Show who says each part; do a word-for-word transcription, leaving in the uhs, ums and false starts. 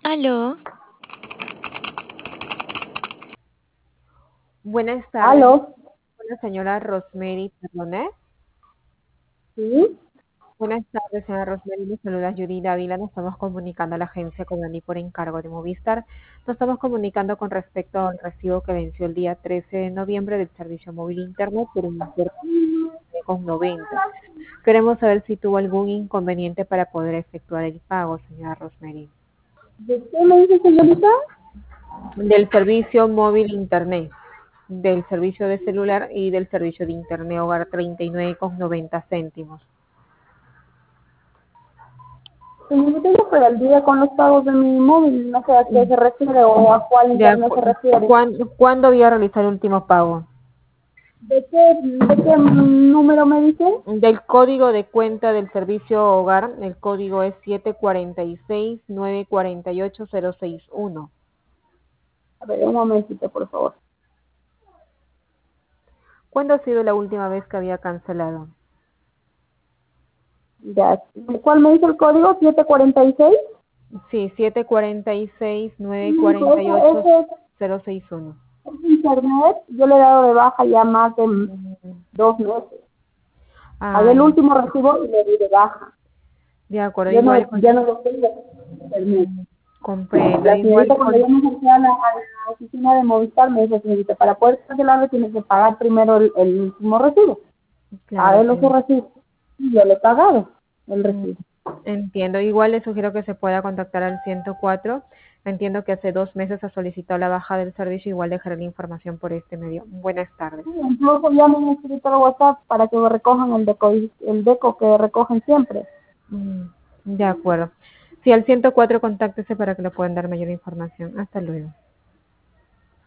Speaker 1: Aló,
Speaker 2: Buenas tardes,
Speaker 1: aló,
Speaker 2: con la señora Rosemary Perdonet.
Speaker 1: sí,
Speaker 2: Buenas tardes, señora Rosemary. Le saluda Yuri Dávila. Nos estamos comunicando a la agencia Conani por encargo de Movistar. Nos estamos comunicando con respecto al recibo que venció el día trece de noviembre del servicio móvil Internet por un importe de con noventa. Queremos saber si tuvo algún inconveniente para poder efectuar el pago, señora Rosemary.
Speaker 1: ¿de qué me dice señorita?
Speaker 2: Del servicio móvil Internet, del servicio de celular y del servicio de Internet Hogar treinta y nueve con noventa céntimos.
Speaker 1: Señorita, yo estoy al día con los pagos de mi móvil, no sé a qué se refiere o a cuál
Speaker 2: De
Speaker 1: internet se
Speaker 2: acu-
Speaker 1: refiere.
Speaker 2: ¿cuán- ¿Cuándo voy a realizar el último pago?
Speaker 1: ¿De qué, de qué número me dice?
Speaker 2: Del código de cuenta del servicio hogar, el código es siete cuatro seis, nueve cuatro ocho, cero seis uno.
Speaker 1: A ver, un momentito, por favor.
Speaker 2: ¿Cuándo ha sido la última vez que había cancelado?
Speaker 1: Ya, ¿de cuál me dice el código? ¿siete cuarenta y seis?
Speaker 2: Sí, siete cuatro seis, nueve
Speaker 1: Mi
Speaker 2: cuatro
Speaker 1: hijo, ese,
Speaker 2: ocho,
Speaker 1: ese,
Speaker 2: cero seis uno.
Speaker 1: ese internet yo le he dado de baja ya más de
Speaker 2: Mm.
Speaker 1: dos meses. Pagué
Speaker 2: Ah,
Speaker 1: el último recibo y le di de baja.
Speaker 2: de acuerdo,
Speaker 1: Yo no,
Speaker 2: igual con,
Speaker 1: ya no lo tengo internet.
Speaker 2: mm, comprendo,
Speaker 1: La señorita
Speaker 2: igual
Speaker 1: cuando yo
Speaker 2: con,
Speaker 1: me acerqué a la, a la oficina de Movistar me dijo, señorita, para poder cancelarlo tienes que pagar primero el, el último recibo.
Speaker 2: claro,
Speaker 1: Pague los
Speaker 2: sí.
Speaker 1: recibos. Y yo le he pagado el
Speaker 2: Mm,
Speaker 1: recibo.
Speaker 2: Entiendo. Igual le sugiero que se pueda contactar al ciento cuatro. Entiendo que hace dos meses ha solicitado la baja del servicio. Igual dejaré la información por este medio. Buenas tardes.
Speaker 1: Sí, incluso ya me han escrito al WhatsApp para que recojan el deco, el deco que recogen siempre.
Speaker 2: Mm, de acuerdo. Sí, al ciento cuatro contáctese para que le puedan dar mayor información. Hasta luego.